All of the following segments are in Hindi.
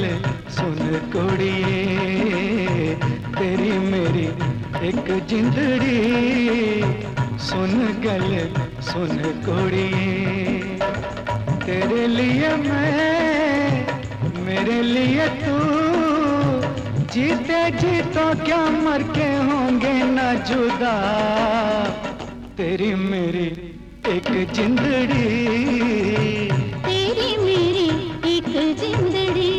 सुन कुड़िए, तेरी मेरी एक जिंदड़ी, सुन गल सुन कुड़िए। तेरे लिए मैं, मेरे लिए तू, जीते जी तो क्या मर के होंगे ना जुदा, तेरी मेरी एक जिंदड़ी, तेरी मेरी एक जिंदड़ी।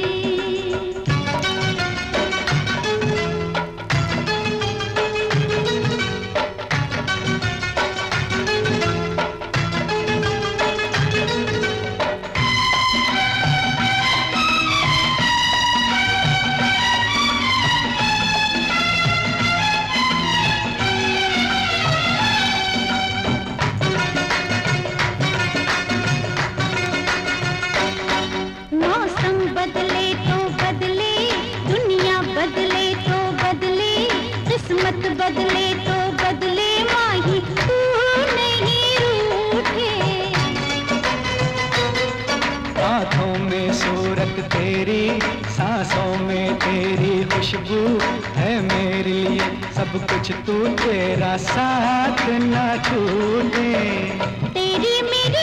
बदले तो बदले, दुनिया बदले तो बदले, किस्मत बदले तो बदले, माही तू नहीं रूठे। आँखों में सूरत तेरी, सांसों में तेरी खुशबू है मेरे लिए सब कुछ, तू तेरा साथ ना छूटे। तेरी मेरी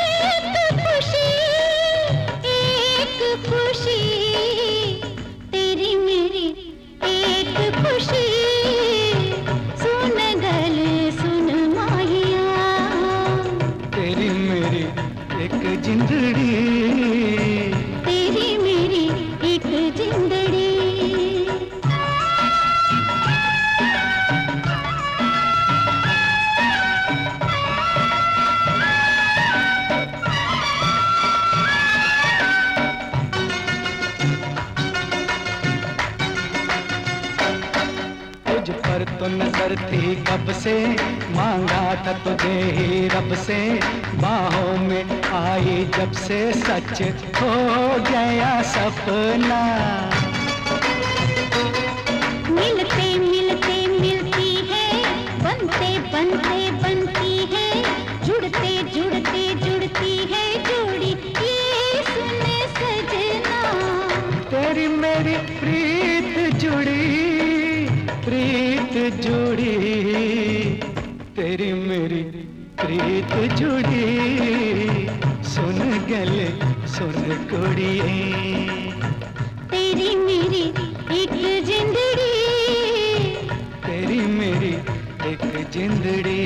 खुशी, तेरी मेरी एक खुशी, सुन गल सुन माहिया, तेरी मेरी एक जिंदड़ी, तेरी मेरी एक जिंदड़ी। पर तो नजर थी कब से, मांगा था तुझे ही रब से, बाहों में आई जब से सच हो गया सपना। मिलते मिलते मिलती है, बनते बनते बनती है, जुड़ते जुड़ते जुड़ती है जोड़ी, ये सुने सजना। तेरी मेरी प्रीत जुड़ी, प्रीत जुड़ी, तेरी मेरी प्रीत जुड़ी, सुन गले सुन कुड़िए, तेरी मेरी एक जिंदड़ी, तेरी मेरी एक जिंदड़ी।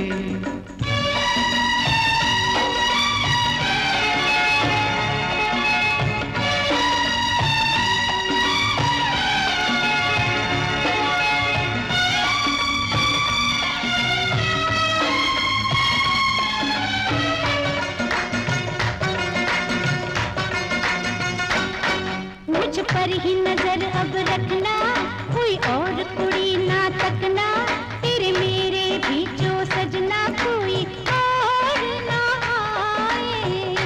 मुझ पर ही नजर अब रखना, कोई और कुड़ी ना तकना, तेरे मेरे बीचो सजना कोई और ना आए।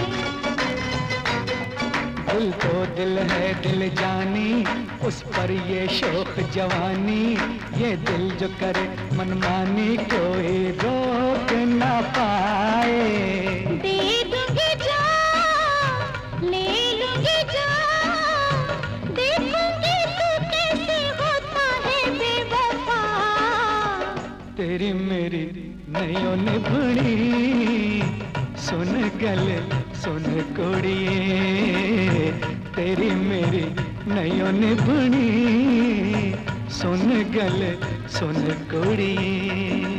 दिल तो दिल है दिल जानी, उस पर ये शौक जवानी, ये दिल जो करे मनमानी कोई रोक ना पाए। दे दूंगी जान, ले लूंगी जान, देखूंगी तू कैसे होता है बेवफा, तेरी मेरी नैयों निभड़ी, सुन गल सुन कुड़िए, तेरी मेरी नैयों निभड़ी, सुन गल सुन कुड़िए।